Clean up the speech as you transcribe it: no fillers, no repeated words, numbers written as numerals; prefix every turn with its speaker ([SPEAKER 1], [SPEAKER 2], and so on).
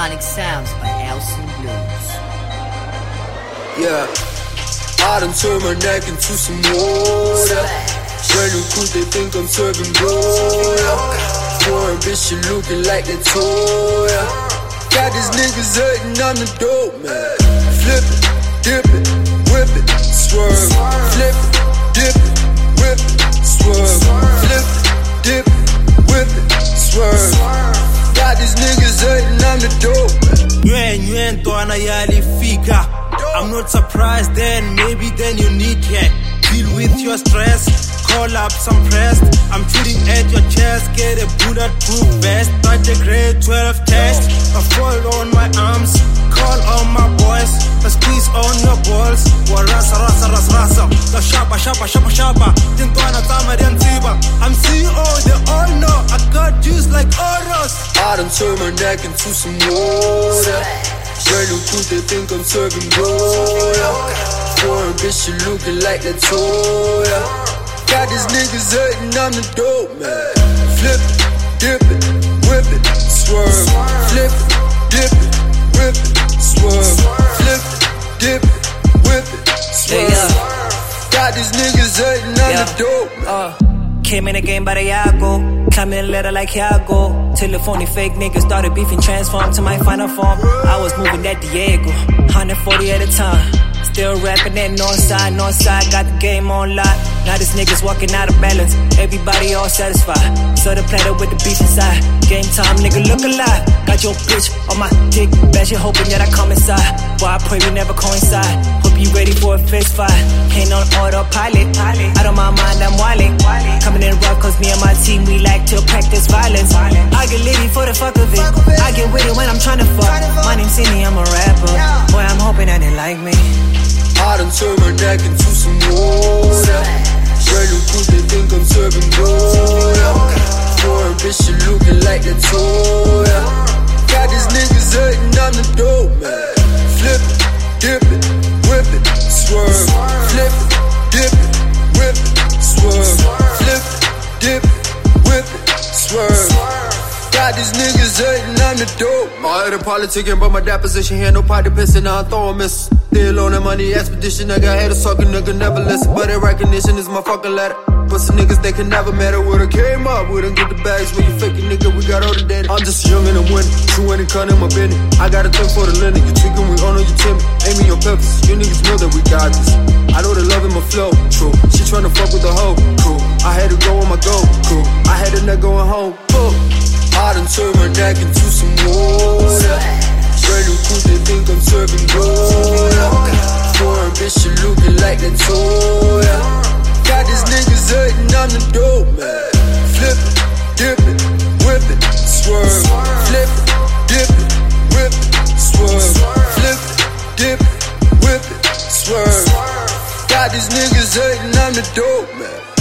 [SPEAKER 1] Sonic sounds by House and Blues.
[SPEAKER 2] Yeah, I done turned my neck into some water. Brand new coupe, they think I'm serving blow. Foreign bitch, she looking like that toy. Got these niggas hating, I'm the dope man. Flip it, dip it, whip it, swerve. Flip it, dip it, whip it, swerve. Flip it, dip it, whip it, swerve. Got these niggas hating, I'm the dope man.
[SPEAKER 3] I'm not surprised then, maybe then you need care. Deal with your stress, call up some press. I'm shooting at your chest, get a bulletproof vest. Got a grade 12 test, I fall on my arms, call on my boys. A squeeze on your balls, wa rasa, rasa, rasa, rasa. The sharpa, sharpa, sharpa, sharpa. Tintuana tama diantiba. I'm CEO, they all know I got juice like Oros.
[SPEAKER 2] I done turned my neck into some water. Brand new coupe, they think I'm serving gold. Foreign bitch, she looking like that toy. Got these niggas hating, I'm the dope man. Flip it, dip it, whip it, swerve. Flip it, dip it, whip it, swerve. Flip it, dip it, whip it, swerve. Got these niggas hating, I'm the dope man.
[SPEAKER 4] Came in the game by the Yago, climb in the ladder like Yago. Telephony fake niggas started beefing, transformed to my final form. I was moving that Diego, 140 at a time. Still rapping that north side, got the game on lock. Now this niggas walking out of balance, everybody all satisfied. So the platter with the beef inside, game time nigga look alive. Got your bitch on my dick, bet you hoping that I come inside. Boy I pray we never coincide, hope you ready for a fist fight. Ain't on autopilot, out of my mind I'm wildin'. Coming in rough cause me and my team we like to practice violence. I get litty for the fuck of it, I get with it when I'm tryna fuck. My name's Cindy, I'm a rapper, boy I'm hoping that they like me.
[SPEAKER 2] I done turned my neck into some water. Brand new coupe, they think I'm serving gold. Foreign bitch, she looking like that toy. Got these niggas hating, I'm the dope man. Flip it, dip it, whip it, swerve. Flip it, dip it, whip it, swerve. Flip it, dip it, whip it, swerve. Got these niggas hating, I'm the dope man.
[SPEAKER 5] All the politicking, but my dad position here, no party pissing, now I'm throwing miss. Still on that money expedition, I got haters talking, nigga never listen. But in recognition is my fucking ladder. Pussy niggas, they can never matter. Would've came up, wouldn't get the bags. When you faking, nigga, we got all the data. I'm just young and I'm winning, 200 cut in my business. I got a thing for the linen, you tweaking, we on you timid. Aiming your purpose, you niggas know that we got this. I know the love in my flow, true. She tryna fuck with the hoe, cool. I had to go on my go, cool. I had a neck going home, cool.
[SPEAKER 2] I done turned my neck into some water. Brand new coupe, they think I'm serving gold. Foreign bitch, she looking like that toy. Got these niggas hating, I'm the dope man. Flip it, dip it, whip it, swerve. Flip it, dip it, whip it, swerve. Flip it, dip it, whip it, swerve. Got these niggas hating, I'm the dope man.